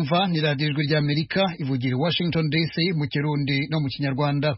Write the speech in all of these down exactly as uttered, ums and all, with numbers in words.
mwumva ni radiyo ijwi ry'Amerika ivugira i Washington D C mu Kirundi no mu Kinyarwanda.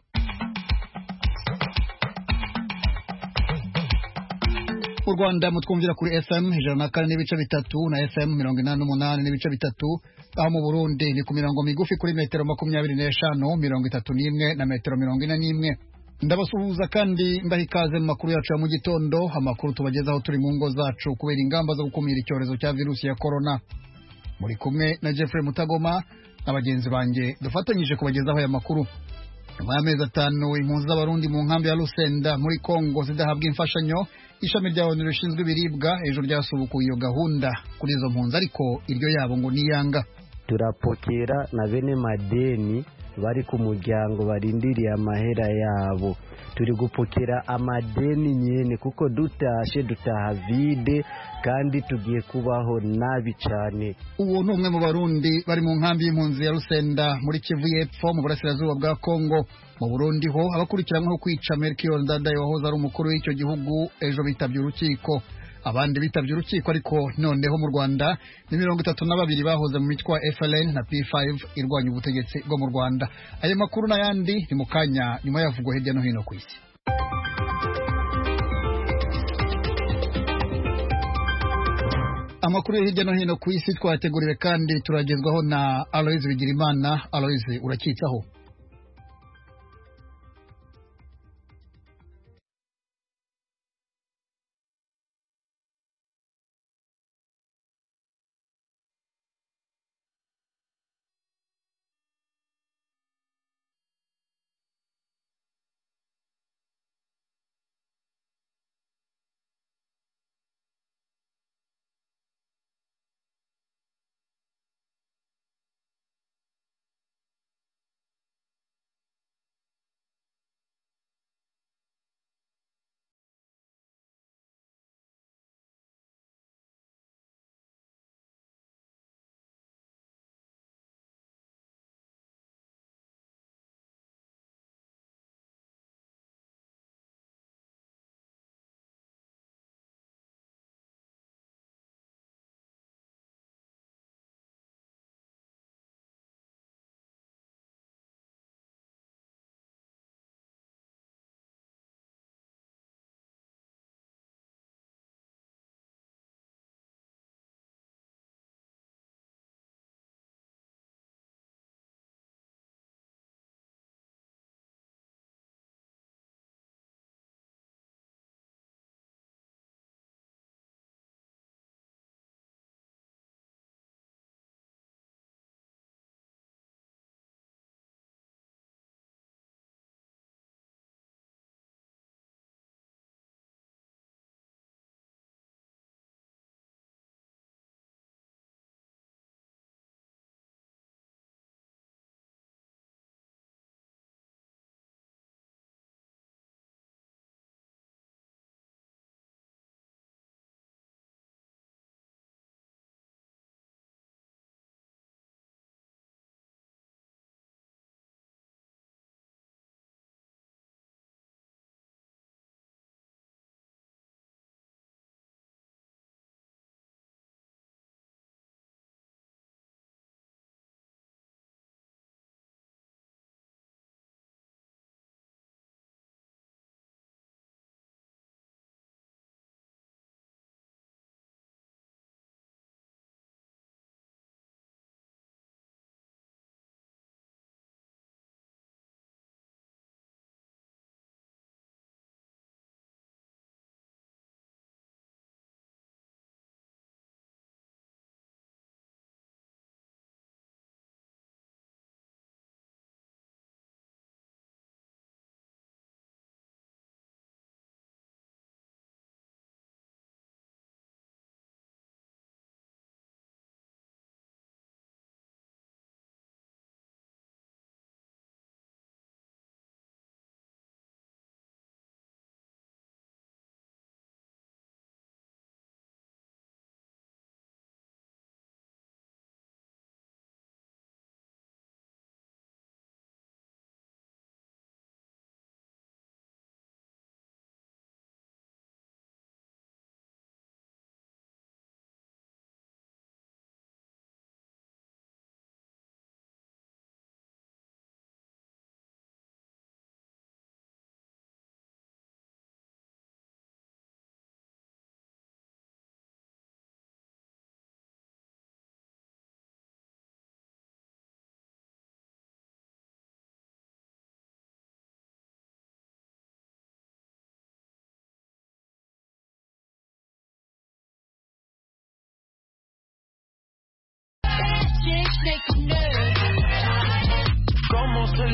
Mu Rwanda mutwumvira kuri F M ijana na kane n'ibice bitatu na F M mirongo inani n'umunani n'ibice bitatu, aho mu Burundi ni ku mirongo migufi kuri metero makumyabiri n'eshanu, mirongo itatu n'imwe na metero mirongo ine n'imwe. Ndabasuhuza kandi mbaha ikaze mu makuru yacu ya mu gitondo, amakuru tubagezaho turi mu ngo zacu kubera ingamba zo gukumira icyorezo cya virusi ya corona. Muri kumwe na Jeffrey Mutagoma n'abagenzi banjye dufatanyije kubagezaho aya makuru. Nyuma y'amezi atanu impunzi z'abarundi mu nkambi ya Lusenda muri Kongo zidahabwa imfashanyo, ishami rya O N U rishinzwe ibiribwa ejo ryasubukuye iyo gahunda kuri izo mpunzi, ariko iryo yabo ngo niyanga. Turapokera na bene madeni bari ku muryango barindiriye amahera yabo. Turi gupokera amadeni nyene kuko dutashe dutaha vide kandi tugiye kubaho nabi cyane. Uwo ni umwe mu barundi bari mu nkambi y'impunzi ya Lusenda muri Kivu y'Epfo mu burasirazuba bwa Kongo. Mu Burundi ho abakurikiranweho kwica Melchior Ndadaye wahoze ari umukuru w'icyo gihugu ejo bitavye urukiko. Abandi bitavye urukiko ariko noneho mu Rwanda ni mirongo itatu na babiri bahoze mu mitwa F L N na P five irwanya ubutegetsi bwo mu Rwanda. Ayo makuru n'ayandi ni mu kanya nyuma yavugwa hirya no hino ku isi. Amakuru hirya no hino ku isi twateguriwe kandi turagezwaho na Aloise Bigirimana. Aloise, urakitsaho?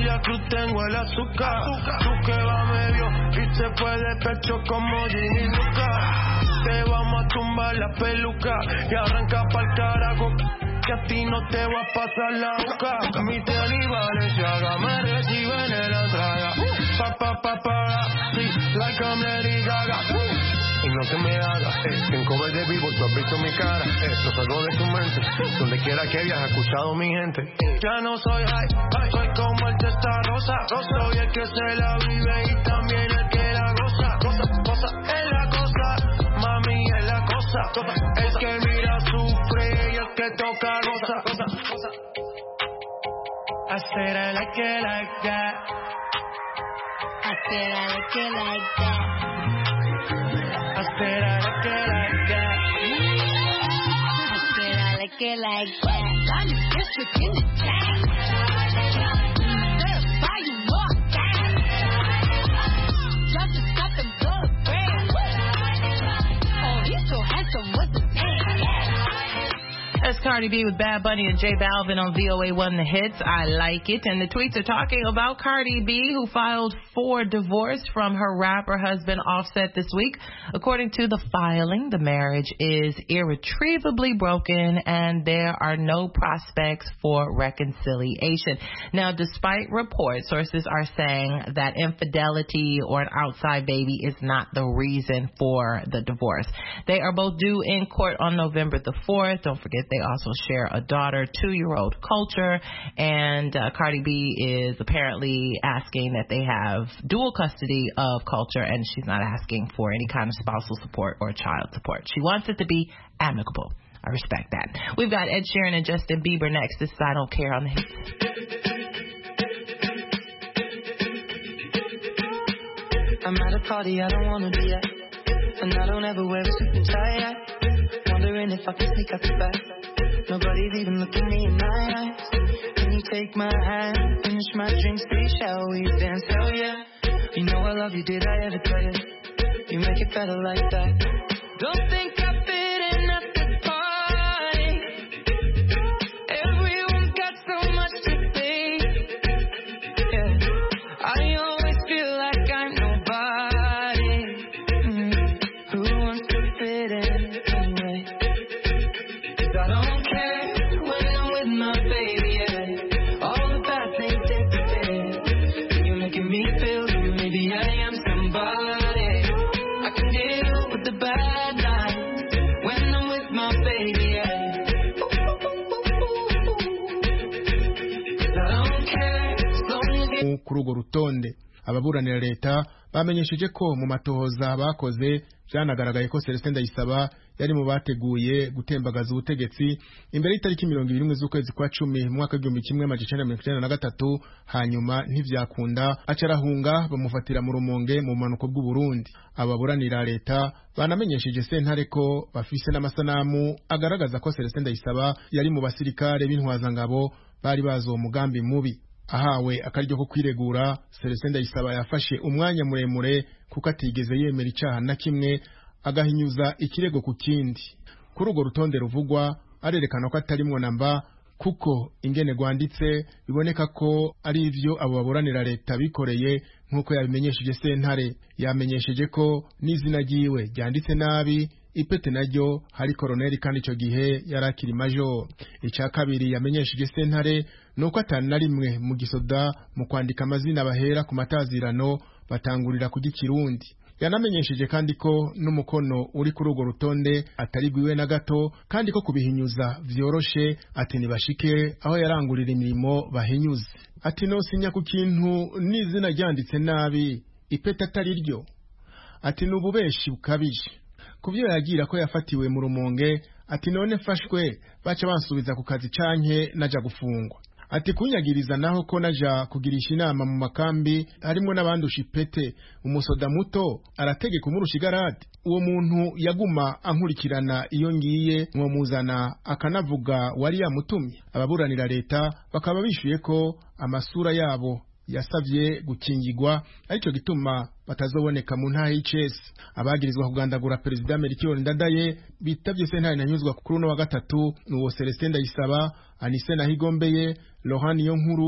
Celia Cruz tengo el azúcar. Tú que va medio y se fue de pecho como Ginny Luca. Te vamos a tumbar la peluca y arranca pa'l carajo, que a ti no te va a pasar la boca. Mi tenis Balenciaga me reciben en la entrada. Pa pa pa pa, sí, like I'm Lady Gaga. Y no se me haga, eh, en cover de vivo tú has visto mi cara, eh, no salgo de tu mente, donde quiera que viajes, escuchado mi gente. Ya no soy high, high, soy como el testa rosa, soy el que se la vive y también el que la goza, cosa, cosa, es la cosa, mami es la cosa, el que mira sufre y el que toca goza, cosa, cosa. I said I like it like that. I said I like it like that. I said I like it like that. I said I like it like that. I'm the district in the town. Better buy you more gas. Just to stop them blood red. Oh, he's so handsome, what's his name? That's Cardi B with Bad Bunny and J Balvin on V O A one The Hits. I like it. And the tweets are talking about Cardi B, who filed for divorce from her rapper husband Offset this week. According to the filing, the marriage is irretrievably broken and there are no prospects for reconciliation. Now, despite reports, sources are saying that infidelity or an outside baby is not the reason for the divorce. They are both due in court on November the fourth. Don't forget they also share a daughter, two-year-old Culture, and uh, Cardi B is apparently asking that they have dual custody of Culture, and she's not asking for any kind of spousal support or child support. She wants it to be amicable. I respect that. We've got Ed Sheeran and Justin Bieber next. This is I Don't Care on the Hits. I'm at a party I don't wanna be at, and I don't ever wear a suit and tie. Wondering if I can sneak out the back. Nobody's even looking me in my eyes. Can you take my hand, finish my drinks, please? Shall we dance? Hell yeah. You know I love you, did I ever tell you? You make it better like that. Don't think I fit in at this party. Everyone got so much to say. Yeah, I always feel like I'm nobody. Mm. Who wants to fit in anyway? 'Cause I don't care when I'm with my baby. Yeah. All the bad things disappear. You're making me feel good. Maybe I am somebody. I can deal with the bad nights when I'm with my baby. Yeah. 'Cause I don't care as long as you. Kuri urwo rutonde ababuranira leta bamenyesheje ko mu matohoza bakoze byanagaragaye ko Celestin Ndayisaba yari mu bateguye gutembagaza ubutegetsi imbere y'itariki mirongo ibiri z'ukwezi kwa cumi mu mwaka w'igihumbi kimwe amajana icenda na mirongo icenda na gatatu, hanyuma ntivyakunda acarahunga bamufatira mu Rumonge mu manuko bw'u Burundi. Ababuranira leta banamenyesheje sentare ko bafise n'amasanamu agaragaza ko Celestin Ndayisaba yari mu basirikare b'intwazangabo bari bazo umugambi mubi. Ahawe akaryo ko kwiregura, Celestin Ndayisaba yafashe umwanya muremure kuko atigeze yemera icaha na kimwe, agahinyuza ikirego ku kindi. Kuri urwo rutonde ruvugwa arerekana ko atarimwo namba, kuko ingene gwanditse biboneka ko ari ivyo abo baburanira leta bikoreye nkuko yabimenyesheje sentare. Yamenyesheje ko n'izina ryiwe ryanditse nabi, ipete naryo hari koroneli kandi ico gihe yarakiri major. Ica kabiri yamenyesheje sentare nuko atani na rimwe mu gisoda mu kwandika amazina bahera ku matazirano batangurira ku gikirundi. Yanamenyesheje kandi ko n'umukono uri kuri urwo rutonde atari gwiwe na gato, kandi ko kubihinyuza vyoroshe, ati nibashike aho yarangurira imirimo bahinyuze. Ati no sinya ku kintu n'izina ryanditse nabi, ipete atari ryo. Ati nububeshi bukabije. Kuvyo yagira ko yafatiwe mu Rumonge, ati none fashwe baca bansubiza ku kazi canke naja gufungwa. Ati kunyagiriza naho ko naja kugirisha inama mu makambi harimo n'abandusha ipete, umusoda muto arategeka umurusha igarade. Uwo muntu yaguma ankurikirana iyo ngiye mwo muzana akanavuga wari yamutumye. Ababuranira leta bakaba bishuye ko amasura yabo yasavye gukingirwa, aricyo gituma batazoboneka mu ntahe y'icese. Abagirizwa kugandagura Perezida Melchior Ndadaye bitavye sentare nanyuzwa kuri no wa gatatu n'uwo Celestin Ndayisaba, Anise Nahigombeye, Laurent Niyonkuru,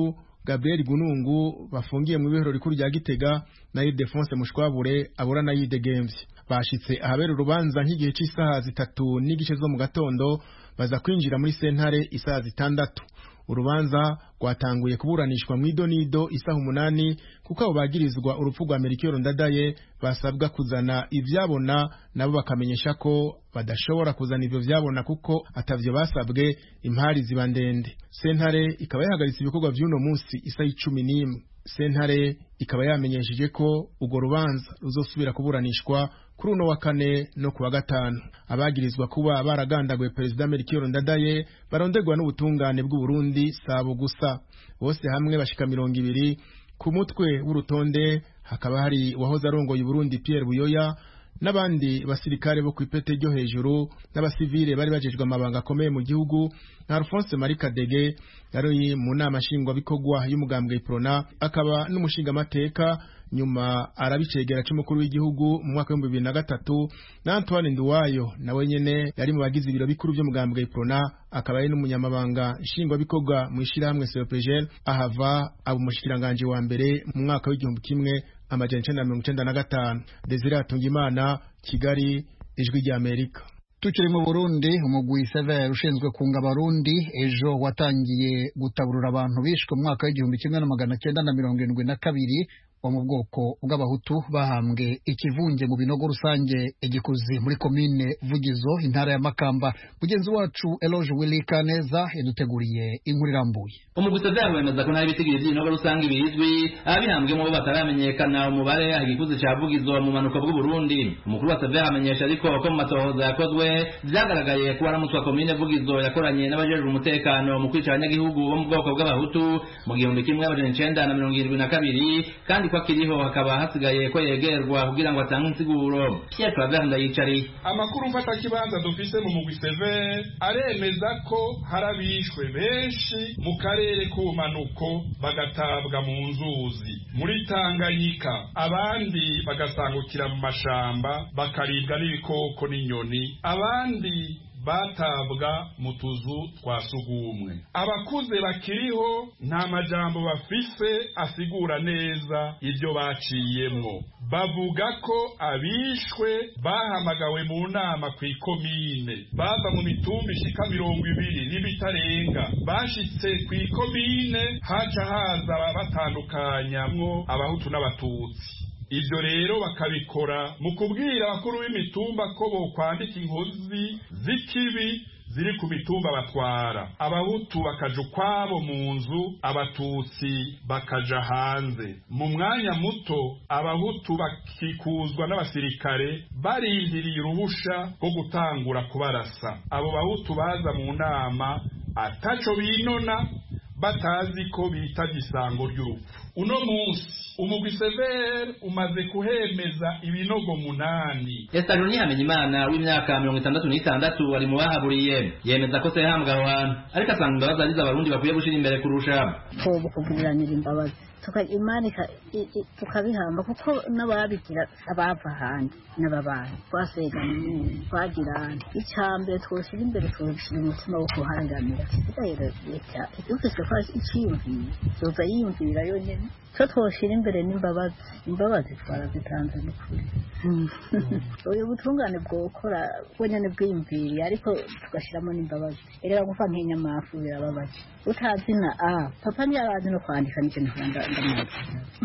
Gabriel Gunungu bafungiye mu bihero rikuru rya Gitega na Ildefonse Mushwabure abura na yidegemvye. Bashitse ahabera urubanza nk'igihe cy'isaha zitatu n'igice zo mu gatondo baza kwinjira muri sentare isaha zitandatu. Urubanza rwatanguye kuburanishwa mu idonido isaha umunani kuko abo bagirizwa urupfu rwa Melchior Ndadaye basabwa kuzana ivyabona nabo bakamenyesha ko badashobora kuzana ivyo vyabona kuko atavyo basabwe impari ziba ndende. Sentare ikaba yahagaritse ibikorwa vy'uno munsi isaha icumi n'imwe. Sentare ikaba yamenyesheje ko urwo rubanza ruzosubira kuburanishwa kuri uno wa kane no kuwa gatanu. Abagirizwa kuba baragandaguye Perezida Melchior Ndadaye baronderwa n'ubutungane bw'u Burundi sabo gusa, bose hamwe bashika mirongo ibiri. Ku mutwe w'urutonde hakaba hari wahoze arongoye Burundi Pierre Buyoya n'abandi basirikare bo kwipete ryo hejuru n'abasivile bari bajejwe amabanga akomeye mu gihugu na Alphonse Marie Kadege yari mu nama shingwa bikogwa y'umugambwe Iprona akaba n'umushinga mateka nyuma arabicegera cy'umukuru w'igihugu mu mwaka wa bibiri na gatatu na Antoine Nduwayo nawe nyene yari mu bagize ibiro bikuru by'umugambwe Iprona akaba ari n'umunyamabanga shingwa bikogwa mu ishirahamwe C O P G L ahava abo mushikiranganje wa mbere mu mwaka w'igihumbi kimwe amajana icenda na mirongo icenda na gatanu. Desire Atungimana, Kigali, Ijwi rya Amerika. Tukiri mu Burundi, umugwi Sever ushinzwe kunga Barundi ejo watangiye gutaburura abantu bishwe mu mwaka w'igihumbi kimwe na magana cyenda na mirongo irindwi na kabiri wo mu bwoko bw'abahutu bahambwe ikivunge mu binogo rusange igikuzi muri komine Vugizo intara ya Makamba. Mugenzi wacu Eloge Willy Kaneza yaduteguriye inkuru irambuye. Umugwi Sever wemeza ko nari bitigiriye ibinogo rusange bizwi abihambwe mu bataramenyekana umubare igikuzi cya Vugizo mu manuko bw'u Burundi. Umukuru wa Sever amenyesha ariko ko mu matohoza yakozwe byagaragaye ko aramutwa komine Vugizo yakoranye n'abajejwe umutekano mu kwica abanyagihugu bo mu bwoko bw'abahutu mu gihumbi kimwe amajana icenda na mirongo irindwi na kabiri kandi ko akiriho hakaba hasigaye ko yegerwa kugira ngo atange insiguro. Pierre Claver Ndayicari: amakuru mfata kibanza dufise mu mugwi Sever aremeza ko harabishwe benshi mu karere k'ubumanuko bagatabwa mu nzuzi muri Tanganyika, abandi bagasangukira mu mashamba bakaribwa n'ibikoko n'inyoni, abandi batabwa mu tuzu twa sugumwe. Abakuze bakiriho nta majambo bafise asigura neza ibyo baciyemwo. Bavuga ko abishwe bahamagawe mu nama ku ikomine bava mu mitumba ishika mirongo ibiri n'ibitarenga. Bashitse ku ikomine haca haza batandukanyamwo abahutu n'abatutsi. Ibyo rero bakabikora mu kubwira abakuru b'imitumba ko bo kwandika inkozi z'ikibi ziri ku mitumba batwara. Abahutu bakaja ukwabo mu nzu, abatutsi bakaja hanze. Mu mwanya muto abahutu bakikuzwa n'abasirikare barindiriye uruhusha rwo gutangura kubarasa. Abo bahutu baza mu nama ataco binona batazi ko bita gisango ry'urupfu. Uno munsi umugwi Sever umaze kuhemeza ibinogo munani. Estaroni Hamenyimana w'imyaka mirongo itandatu n'itandatu wari mu bahaburiye yemeza ko se hambwa abantu ariko asanga imbabazi arizo abarundi bakwiye gushira imbere kurusha ko kugiranira imbabazi tukayimanika tukabihamba kuko n'ababigira abava hanze n'ababantu twaseganye twagirana icyambere twoshyira imbere twoshyira umutima wo kuharangamira rero leta dufise ko icyiyumvira zoza yiyumvira yonyene so twoshira imbere n'imbabazi imbabazi twarazitanze n'ukuri uyu butungane bwokora bonyene bwiyumviriye ariko tugashiramo n'imbabazi rero gufa nk'inyamafu birababaje utazina ah papa ntiyabazi no kwandika n'ikintu nkanda ndamaze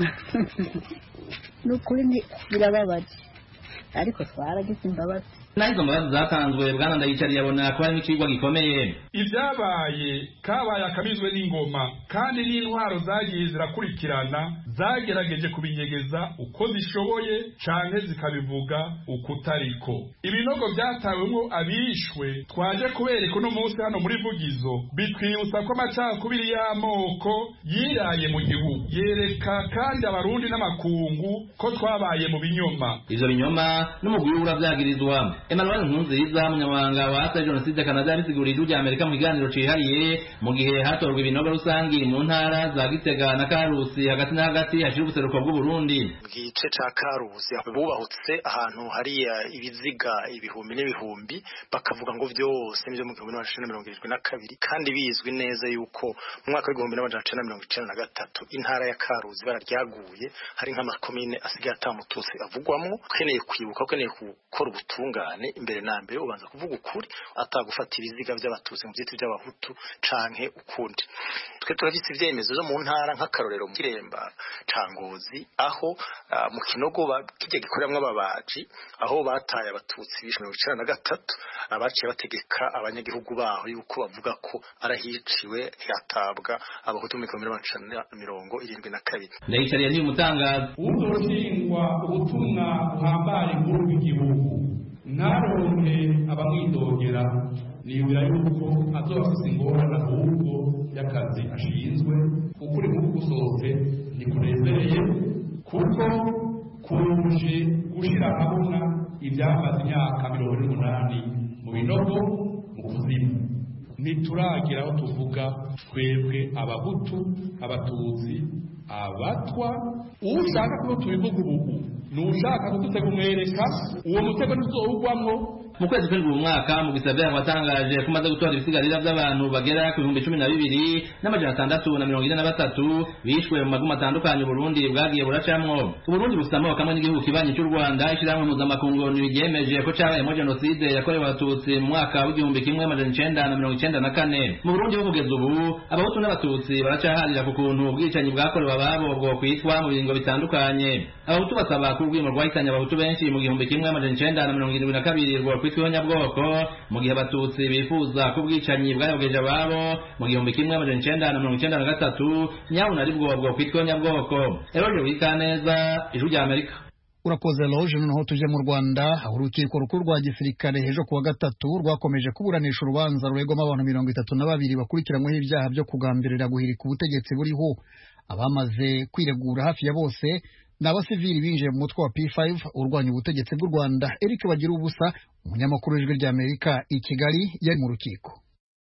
n'ukuri birababaje ariko twaragize imbabazi. Naizo mbabazi zatanzwe Bwana Ndayicari yabona ko ari n'ikigwa gikomeye. Ibyabaye kabaye akabizwe n'ingoma kandi n'intwaro zagiye zirakurikirana zagerageje kubinyegeza uko zishoboye canke zikabivuga ukutariko. Ibinogo byatawemwo abishwe twaje kubereka no munsi hano muri Vugizo bitwibutsa ko amacakubiri y'amoko yiraye mu gihugu, yereka kandi abarundi n'amakungu ko twabaye mu binyoma. Ivyo binyoma n'umugwi uravyagirizwa Emmanuel Nkunziza umunyamabanga wa Asa Jenoside Canada yabisiguriye ijwi rya Amerika mu kiganiro cihariye mu gihe hatorwa ibinogo rusangi mu ntara za Gitega na Karusi hagati na hagati hashira ubuseruko bw'u Burundi. Igice ca Karusi bubahutse ahantu hari ibiziga ibihumbi n'ibihumbi bakavuga ngo vyose nivyo mu gihumbi n'amajana mirongo irindwi na kabiri kandi bizwi neza yuko mu mwaka w'igihumbi n'amajana mirongo icenda na gatatu intara ya Karusi bararyaguye hari nk'amakomine asigaye atamututsi avugwamo ukeneye kwibuka ukeneye gukora ubutungane imbere na mbere ubanza kuvuga ukuri atagufata ibiziga by'abatutsi mu byitwa by'abahutu canke ukundi. Twe turafise ivyemezo zo mu ntara nk'akarorero mu Kiremba Cangozi aho uh, mu Kinogo kijye gikoramwe ababaji aho bataye abatutsi mirongo icenda na gatatu abaciye bategeka abanyagihugu baho yuko bavuga ko arahiciwe yatabwa abahutu mu mirongo irindwi na kabiri. Ndayicariye ni umutangaza uzoshingwa ubutumwa buhambaye muri igihugu naronke abamwidogera nibira yuko azofise ingorane ahubwo y'akazi ashinzwe ukuri mu gusohoze nikunezereye kuko kuruje gushira habona ibyamaze imyaka mirongo n'umunani mu binogo mu kuzimu nituragira aho tuvuga twebwe abahutu abatutsi abatwa ushaka ko tubivuga ubu nushaka kudutega umwereka uwo mutego ntuzowugwamwo. Mu kwezi kw'indwi umwaka mu gisagara watangaje ko maze gutora ibisigarira by'abantu bagera ku bihumbi cumi na bibiri n'amajana atandatu na mirongo ine na batatu bishwe mu maguma atandukanye Burundi bwagiye buracamwo. Burundi busama kamwe n'igihugu kibanyi cy'u Rwanda ishiramwe mpuzamakungu nibyemeje ko cabayemo jenoside yakorewe abatutsi mu mwaka w'igihumbi kimwe amajana icenda na mirongo icenda na kane. Mu Burundi ho kugeza ubu abahutu n'abatutsi baracaharira ku kuntu ubwicanyi bwakorewe ababo bwo kwitwa mu biringo bitandukanye. Abahutu basaba ko urwimo rwahitanye abahutu benshi mu gihumbi kimwe amajana icenda na mirongo irindwi na kabiri rwo kwitwa nyabwoko mu gihe abatutsi bifuza ko ubwicanyi bwayogeje ababo mu gihumbi kimwe amajana icenda na mirongo icenda na gatatu nyawo nari bwo bwo kwitwa nyabwoko. Eroje Wikaneza, Ijwi rya Amerika. Urakoze Loje. Noneho tuje mu Rwanda aho urukiko rukuru rwa gisirikare ejo kuwa gatatu rwakomeje kuburanisha urubanza ruregwamo abantu mirongo itatu na babiri bakurikiranyweho ibyaha byo kugambirira guhirika ubutegetsi buriho. Abamaze kwiregura hafi ya bose ni abasivili binjiye mu mutwe wa P five urwanya ubutegetsi bw'u Rwanda. Eric Bagira ubusa umunyamakuru w'Ijwi rya Amerika i Kigali yari mu rukiko.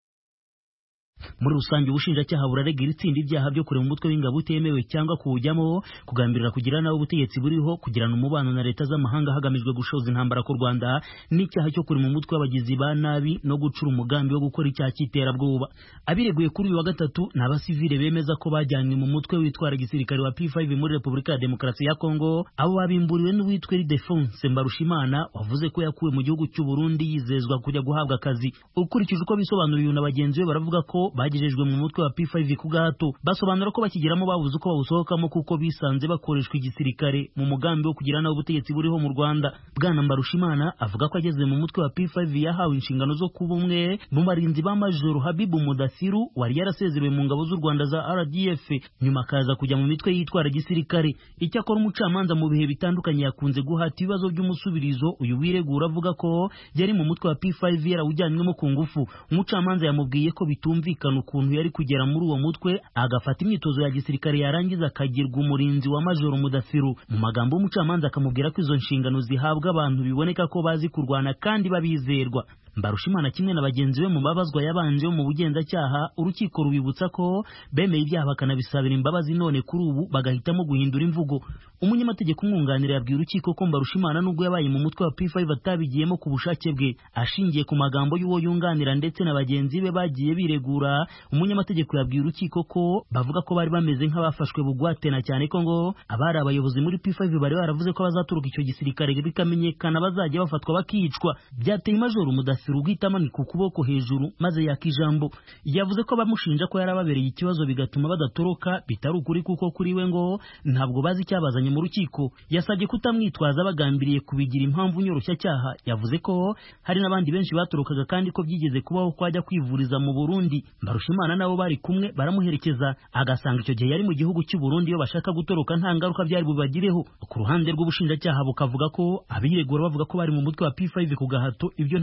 Muri rusange ubushinjacyaha burarega iri tsinda ibyaha byo kurema umutwe w'ingabo utemewe cyangwa kuwujyamo, kugambirira kugira nawe ubutegetsi buriho, kugirana umubano na leta z'amahanga hagamijwe gushoza intambara ku Rwanda, n'icyaha cyo kurema umutwe w'abagizi ba nabi no gucura umugambi wo gukora icyaha cy'iterabwoba. Abireguye kuri uyu wa gatatu ni abasivile bemeza ko bajyanywe mu mutwe witwara gisirikare wa P five muri Repubulika ya Demokarasi ya Kongo. Abo babimburiwe n'uwitwa Ildefonse Mbarushimana wavuze ko yakuwe mu gihugu cy'u Burundi yizezwa kujya guhabwa akazi. Ukurikije uko bisobanuriye na bagenzi be baravuga ko bagejejwe mu mutwe wa P five ku gahato. Basobanura ko bakigeramo babuze uko bawusohokamo kuko bisanze bakoreshwa igisirikare mu mugambi wo kugira nawe ubutegetsi buriho mu Rwanda. Bwana Mbarushimana avuga ko ageze mu mutwe wa P five yahawe inshingano zo kuba umwe mu barinzi ba Major Habibu Mudasiru wari yarasezerewe mu ngabo z'u Rwanda za R D F, nyuma akaza kujya mu mitwe yitwara gisirikare. Icyakora umucamanza mu bihe bitandukanye yakunze guhata ibibazo by'umusubirizo uyu wiregura avuga ko yari mu mutwe wa P five yarawujyanywemo ku ngufu. Umucamanza yamubwiye ko bitumvikana ukuntu yari kugera muri uwo mutwe agafata imyitozo ya gisirikare yarangiza akagirwa umurinzi wa Major Mudasiru. Mu magambo y'umucamanza akamubwira ko izo nshingano zihabwa abantu biboneka ko bazi kurwana kandi babizerwa. Mbarushimana kimwe na bagenzi be mu babazwa yabanje mu bugenzacyaha, urukiko rubibutsa ko bemeye ibyaha bakanabisabira imbabazi, none kuri ubu bagahitamo guhindura imvugo. Umunyamategeko umwunganira yabwiye urukiko ko Mbarushimana nubwo yabaye mu mutwe wa P five atabigiyemo ku bushake bwe, ashingiye ku magambo y'uwo yunganira ndetse na bagenzi be bagiye biregura. Umunyamategeko yabwiye urukiko ko bavuga ko bari bameze nk'abafashwe bugwate, na cyane ko ngo abari abayobozi muri P five bari baravuze ko bazaturuka icyo gisirikare bikamenyekana bazajya bafatwa bakicwa. Byateye Major Mudasiru ugahita amanika ukuboko hejuru maze yakijambo. Yavuze ko bamushinja ko yarababereye ikibazo bigatuma badatoroka bitari ukuri, kuko kuri we ngo ntabwo bazi icyabazanye mu rukiko. Yasabye kutamwitwaza bagambiriye kubigira impamvu nyoroshya cyaha. Yavuze ko hari n'abandi benshi batorokaga kandi ko byigeze kubaho kwajya kwivuriza mu Burundi. Mbarushimana nabo bari kumwe baramuherekeza, agasanga icyo gihe yari mu gihugu cy'u Burundi iyo bashaka gutoroka nta ngaruka byari bubagireho. Ku ruhande rw'ubushinjacyaha bukavuga ko abiregura bavuga ko bari mu mutwe wa P five ku gahato ibyo nta shingiro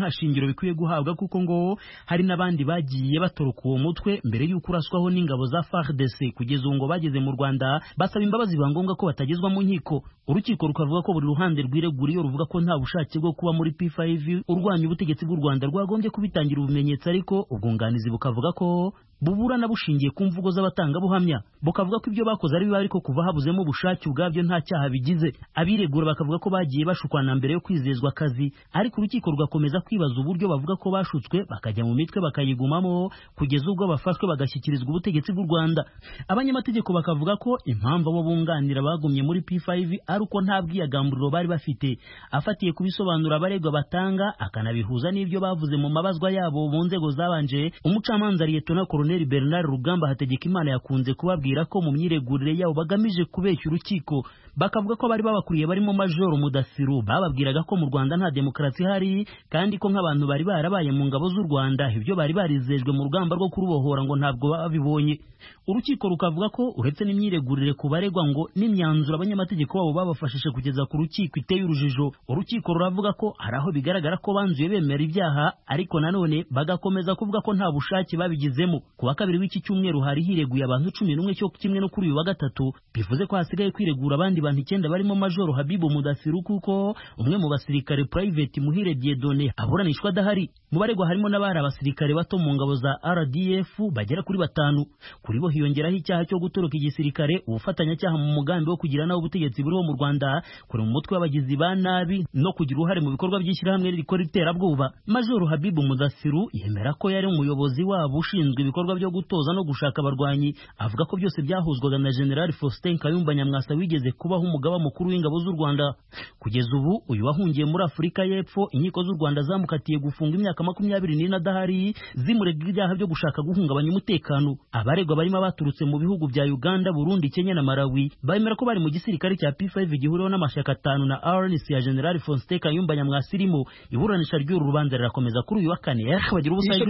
agaciro bikwiye guhabwa kuko ngo hari n'abandi bagiye batoroka uwo mutwe mbere y'uko uraswaho n'ingabo za F A R D C kugeza ubu ngo bageze mu Rwanda basaba imbabazi biba ngombwa ko batagezwa mu nkiko. Urukiko rukavuga ko buri ruhande rwireguriye ruvuga ko nta bushake bwo kuba muri P five urwanya ubutegetsi bw'u Rwanda rwagombye kubitangira ubumenyetso, ariko ubwunganizi bukavuga ko buburana bushingiye ku mvugo z'abatangabuhamya, bukavuga ko ibyo bakoze ari bibi ariko kuva habuzemo ubushake ubwabyo nta cyaha bigize. Abiregura bakavuga ko bagiye bashukwana mbere yo kwizezwa akazi, ariko urukiko rugakomeza kwibaza uburyo bavuga ko bashutswe bakajya mu mitwe bakayigumamo kugeza ubwo bafashwe bagashyikirizwa ubutegetsi bw'u Rwanda. Abanyamategeko bakavuga ko impamvu abo bunganira bagumye muri P five ari uko nta bwiyagamburiro bari bafite, afatiye ku bisobanuro abaregwa batanga akanabihuza n'ibyo bavuze mu mabazwa yabo mu nzego zabanje. Umucamanza Liyetona Colonel Bernard Rugamba Hategekimana yakunze kubabwira ko mu myiregurire yabo bagamije kubeshya urukiko, bakavuga ko bari babakuriye barimo Major Mudasiru bababwiraga ko mu Rwanda nta demokarasi hari kandi ko nk'abantu bari barabaye mu ngabo z'u Rwanda ibyo bari barizejwe mu rugamba rwo kurubohora ngo ntabwo babibonye. Urukiko rukavuga ko uretse n'imyiregurire ku baregwa ngo n'imyanzuro abanyamategeko babo babafashije kugeza ku rukiko iteye urujijo. Urukiko ruravuga ko hari aho bigaragara ko banzuye bemera ibyaha, ariko nanone bagakomeza kuvuga ko nta bushake babigizemo. Ku wa kabiri w'iki cyumweru hari hireguye abantu cumi n'umwe cyo kimwe no kuri uyu wa gatatu, bivuze ko hasigaye kwiregura abandi bantu icyenda barimo Major Habibu Mudasiru kuko umwe mu basirikare Private Muhire Dieudonné aburanishwa adahari. Mu baregwa harimo n'abari abasirikare bato mu ngabo za R D F bagera kuri batanu. Kuri bo hiyongeraho icyaha cyo gutoroka igisirikare, ubufatanyacyaha mu mugambi wo kugira naho ubutegetsi buriho mu Rwanda, kuri mu mutwe w'abagizi ba nabi no kugira uruhare mu bikorwa by'ishyirahamwe rikora iterabwoba. Major Habibu Mudasiru yemera ko yari umuyobozi wabo ushinzwe ibikorwa byo gutoza no gushaka abarwanyi, avuga ko byose byahuzwaga na General Faustin Kayumba Nyamwasa wigeze kubaho umugaba mukuru w'ingabo z'u Rwanda. Kugeza ubu uyu wahungiye muri Afurika y'Epfo, inkiko z'u Rwanda zamukatiye gufunga imyaka makumyabiri n'ine adahari zimurega ibyaha byo gushaka guhungabanya umutekano. Abaregwa barimo baturutse mu bihugu bya Uganda, Burundi, Kenya na Malawi, bemera ko bari mu gisirikare cya P five gihuriweho n'amashyaka atanu na R N C ya General Faustin Kayumba Nyamwasa irimo. Iburanisha ry'uru rubanza rirakomeza kuri uyu wa kane. Bagira ubusabe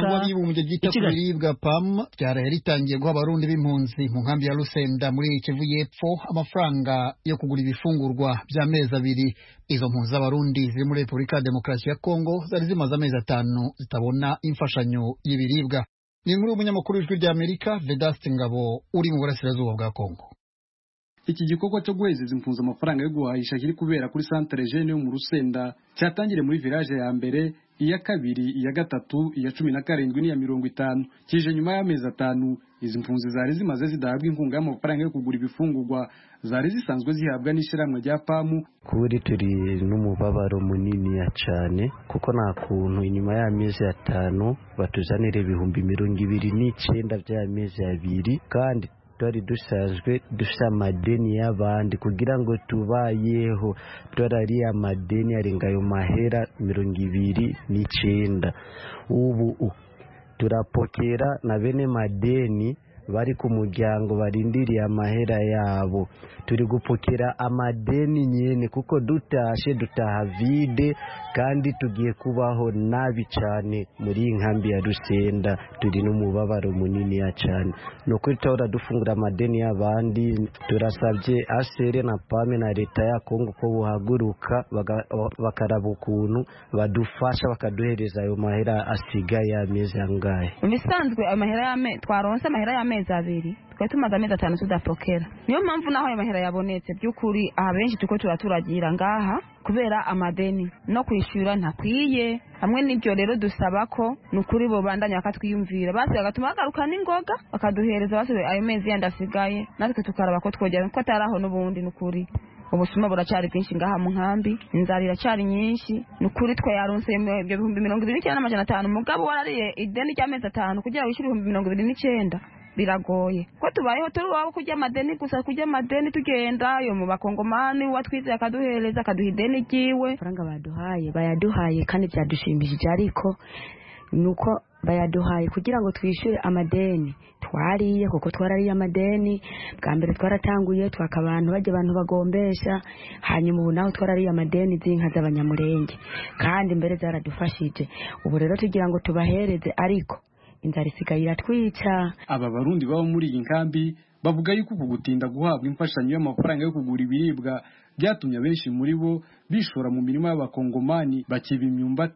ry'Amerika P A M ryaraye ritangiye guha abarundi b'impunzi mu nkambi ya Rusenda muri Kivu y'Epfo amafaranga yo kugura ibifungurwa by'amezi abiri. Izo mpunzi z'abarundi ziri muri Repubulika ya Demokarasi ya Kongo zari zimaze amezi atanu zitabona imfashanyo y'ibiribwa. Ni inkuru y'umunyamakuru w'Ijwi ry'Amerika Vedaste Ngabo uri mu burasirazuba bwa Kongo. Iki gikorwa cyo guhezeza impunzi amafaranga yo guhahisha kiri kubera kuri Centre Jeune yo mu Rusenda cyatangire muri village ya mbere, iya kabiri, iya gatatu, iya cumi na karindwi n'iya mirongo itanu. Kije nyuma y'amezi atanu izi mpunzi zari zimaze zidahabwa inkunga y'amafaranga yo kugura ibifungurwa zari zisanzwe zihabwa n'ishyirahamwe rya P A M. Kuri turi n'umubabaro munini ya cyane kuko nta kuntu inyuma y'amezi atanu batuzanire ibihumbi mirongo ibiri n'icyenda by'amezi abiri, kandi twari dusanzwe dufite amadeni y'abandi kugira ngo tubayeho. Turari amadeni arenga ayo mahera mirongo ibiri n'icyenda. Ubu turapokera na bene madeni bari ku muryango barindiriye amahera yabo. Turi gupokera amadeni nyene kuko dutashe dutaha vide kandi tugiye kubaho nabi cyane muri inkambi ya Rusenda. Turi n'umubabaro munini ya cyane no kwitahora dufungura amadeni y'abandi. Turasabye asere na pame na leta ya Kongo ko buhaguruka bakaraba ukuntu badufasha bakaduhereza ayo mahera asigaye y'amezi angahe. Bisanzwe amahera y'ame twaronse amahera y'amezi abiri twari tumaze amezi atanu tudapokera. Niyo mpamvu naho ayo mahera yabonetse by'ukuri abenshi tuko turaturagira ngaha kubera amadeni no kwishyura ntakwiye. Hamwe n'ibyo rero dusaba ko nukuri bo bandanya bakatwiyumvira basi bagatuma bagaruka n'ingoga bakaduhereza basi ayo mezi yandasigaye, natwe tukaraba ko twogera ko ataraho n'ubundi. Nukuri ubusuma buracari bwinshi ngaha mu nkambi, inzara iracari nyinshi. Nukuri twe yaronse ibyo bihumbi mirongo ibiri n'icyenda n'amajana atanu, mugabo warariye ideni ry'amezi atanu kugira wishyure ibihumbi mirongo ibiri n'icyenda biragoye. Ko tubayeho turi wabo kujya amadeni gusa, kujya amadeni tugenda yo mu bakongomani watwize akaduhereza akaduha ideni ryiwe. Faranga baduhaye bayaduhaye kandi byadushimishije, ariko nuko bayaduhaye kugira ngo twishyure amadeni twariye, kuko twarariye amadeni. Bwa mbere twaratanguye twaka abantu bajya abantu bagombesha, hanyuma ubu naho twarariye amadeni z'inka z'abanyamurenge kandi mbere zaradufashije. Ubu rero tugira ngo tubahereze, ariko inzara isigaye iratwica. Aba barundi baba muri iyi nkambi bavuga yuko uku gutinda guhabwa imfashanyo y'amafaranga yo kugura ibiribwa byatumye benshi muri bo bishora mu mirimo y'abakongomani bakiba imyumbati,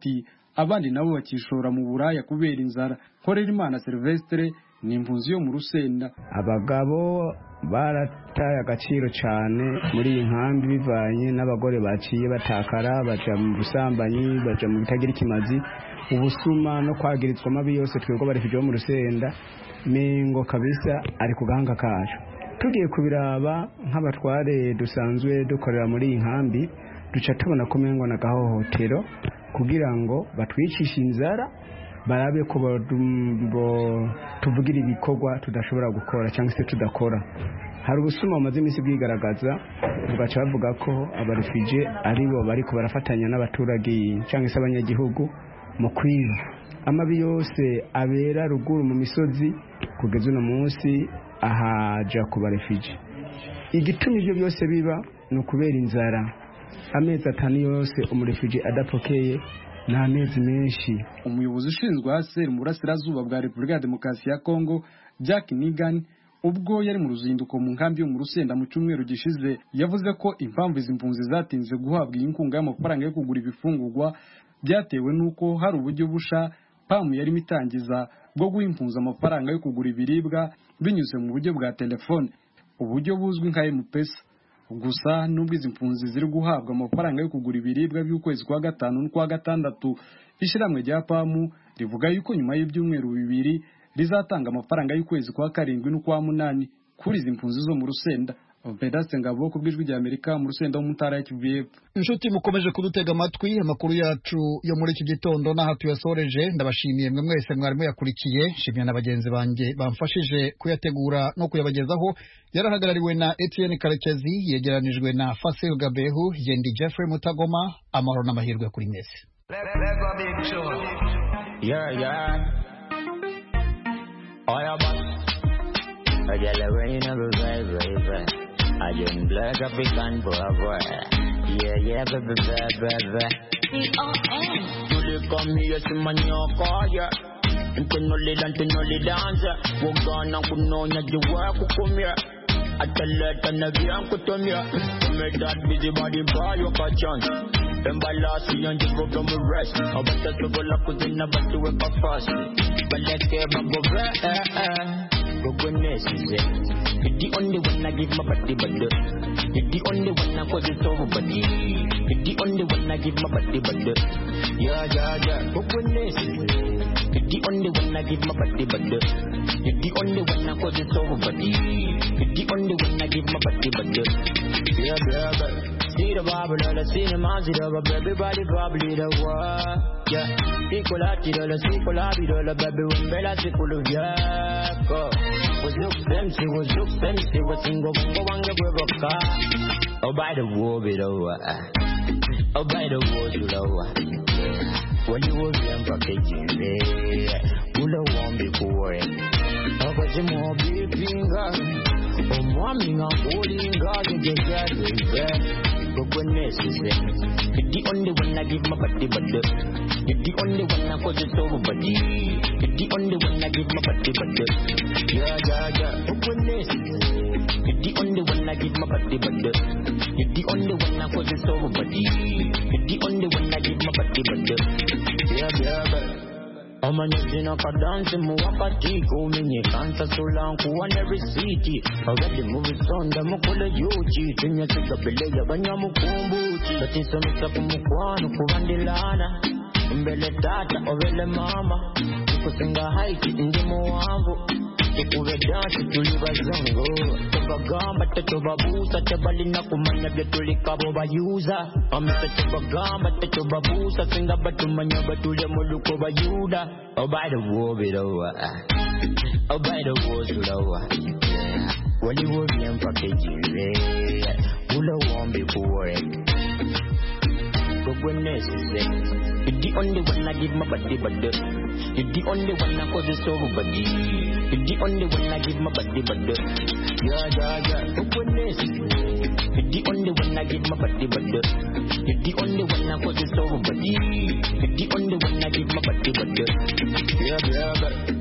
abandi nabo bakishora mu buraya kubera inzara. Nkorerimana Silvestre ni impunzi yo mu Rusenda. Abagabo barataye agaciro cyane muri iyi nkambi bivanye n'abagore baciye batakara baja mu busambanyi baja mu bitagira ikimazi ubusuma no kwagirizwa amabi yose twebwe barifije mu Rusenda mengo kabisa ari ku gahanga kacu. Tugiye kubiraba nk'abatware dusanzwe dukorera muri iyi nkambi duca tubona ko mengo na gahohotero kugira ngo batwicishe inzara barabe ko tuvugira ibikorwa tudashobora gukora cyangwa se tudakora. Hari ubusuma bumaze iminsi bwigaragaza bugaca bavuga ko abarefugee ari bo bari ko barafatanya n'abaturage cyangwa se abanyagihugu mu kwiba amabi yose abera ruguru mu misozi kugeza uno munsi ahaja ku barefugee. Igituma ibyo byose biba ni ukubera inzara. Amezi atanu yose umurefugee adapokeye ni amezi menshi. Umuyobozi ushinzwe H C R mu burasirazuba bwa Repubulika ya Demokarasi ya Kongo Jack Nigan ubwo yari mu ruzinduko mu nkambi yo mu Rusenda mu cyumweru gishize yavuze ko impamvu izi mpunzi zatinze guhabwa inkunga y'amafaranga yo kugura ibifungurwa byatewe nuko hari uburyo busha P A M yari mitangiza bwo guha impunzi amafaranga yo kugura ibiribwa binyuze mu buryo bwa telefone, uburyo buzwi nka M-Pesa. Gusa nubwo izi mpunzi ziri guhabwa amafaranga yo kugura ibiribwa by'ukwezi kwa gatanu n'ukwa gatandatu, ishiramwe rya P A M rivuga yuko nyuma y'ibyumweru bibiri rizatanga amafaranga y'ukwezi kwa karindwi n'ukwa munani kuri izi mpunzi zo mu Rusenda. Vedaste Ngabo ku bw'ijwi rya Amerika mu Rusenda wo mu ntara ya Kivu y'Epfo. Inshuti mukomeje kudutega amatwi, amakuru yacu yo muri iki gitondo n'aha tuyasoreje. Ndabashimiye mwe mwese mwarimu yakurikiye, shimye na bagenzi banjye bamfashije kuyategura no kuyabagezaho. Yarahagarariwe na Etienne Karekezi, yegeranijwe na Fasil Gabehu, Yendi Jeffrey Mutagoma. Amahoro n'amahirwe kuri mwese. Yeah, yeah. Oh, yeah, boss. I get the rain of a baby, baby. I just black African boy, boy. Yeah, yeah, baby, baby, baby. You live come here, see my new car, yeah. Into no lead and to no lead dancer. Walk on and could know that you work, who come here. I tell it and the young could come here. Make that busy body buy your chance. Remember last year and you go from a rest. I bet that you go lock with in a back to a fast. But let's get my go back. Go goodness, you're the only one I give my body, but you're the only one I cause it's over, buddy. You're the only one I give my body, but yeah, yeah, yeah. Go goodness, you're the only one I give my body, but you're the only one I cause it's over, buddy. You're the only one I give my body, but yeah, yeah, yeah. See the Bible, the cinema, see the everybody probably the world. Yeah, equal at the dollar, equal at the dollar, baby, when Bella equal of yeah. Was look fancy, was look fancy, was single, go on the river car. Oh, by the war, bit over. Oh, by the war, you know. When you were young, packaging, pull a one before it. Oh, but you more big finger. Oh, mommy, I'm holding God, you just got it. But when this is it, you're the only one I give my body, but you're the only one I cause it's over, buddy. You're the only one I give my body, but yeah, yeah, yeah. But when this is it, you're the only one I give my body, but you're the only one I cause it's over, buddy. You're the only one I give my body, but yeah, yeah, yeah. I'm a new no for dancing, move up a tea, go mini, cancer so long, who on every city. Already moving on, the Mukula Yuchi, Junior Sika Belega, Banyamu Kumbuchi, but it's on the Sakumukwan, Kurandilana, Mbele Tata, Ovele Mama, Kusinga Haiti, in the Moambo. Ikuwe dance tuliva zango Toba gamba tetoba busa Tebalina kumanya betuli kabo bayuza Amita toba gamba tetoba busa Singa batumanya batule muluko bayuda Oh by the war bidowa Oh by the war sulawa Wali wo bien pakejiwe Ula wambi kuwe Goodness is it. You're the only one I give my body, but you're the only one I cause it's over, buddy. You're the only one I give my body, but yeah, yeah, yeah. Goodness is it. You're the only one I give my body, but you're the only one I cause it's over, buddy. You're the only one I give my body, but yeah, yeah, yeah.